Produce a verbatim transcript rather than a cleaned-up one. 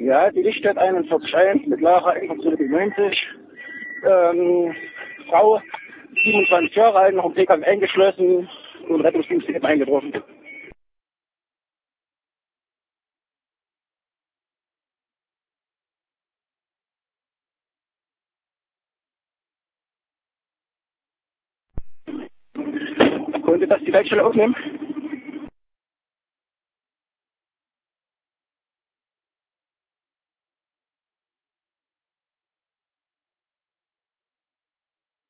Ja, die Lichtstadt einundvierzig eins, mittlerer neunzig. Ähm, Frau, siebenundzwanzig Jahre alt, noch im P K W eingeschlossen und Rettungsdienst eben eingetroffen. Konnte das die Leitstelle aufnehmen?